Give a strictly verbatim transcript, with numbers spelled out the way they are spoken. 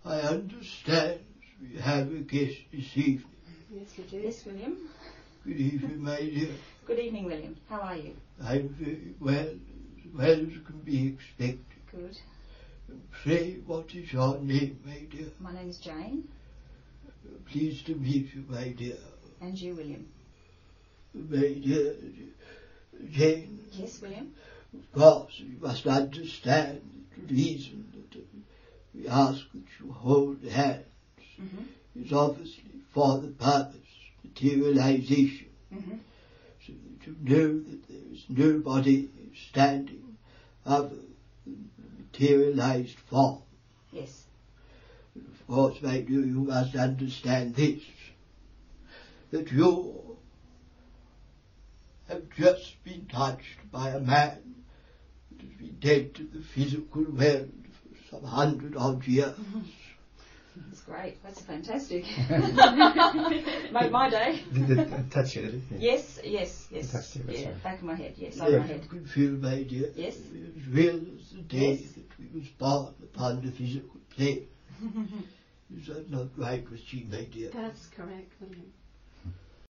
I understand we have a guest this evening. Yes, we do. Yes, William. Good evening, my dear. Good evening, William. How are you? I'm very well, as well as can be expected. Good. And pray, what is your name, my dear? My name is Jane. Pleased to meet you, my dear. And you, William. My dear Jane. Yes, William. Of course, you must understand the reason that we ask that you hold hands Mm-hmm. is obviously for the purpose, materialization, Mm-hmm. so that you know that there is nobody standing other than the materialized form. Yes. And of course, my dear, you must understand this, that you have just been touched by a man that has been dead to the physical world for some hundred odd years. That's great. That's fantastic. Made my day. Did it touch you, did it? Yeah. Yes, yes, yes. Fantastic, that's Yeah, right. back of my head. Yes, Yes, over my you head. can feel, my dear, Yes. as real as the day Yes. that we was born upon the physical plane. Is that not right, Christine, my dear? That's correct, William.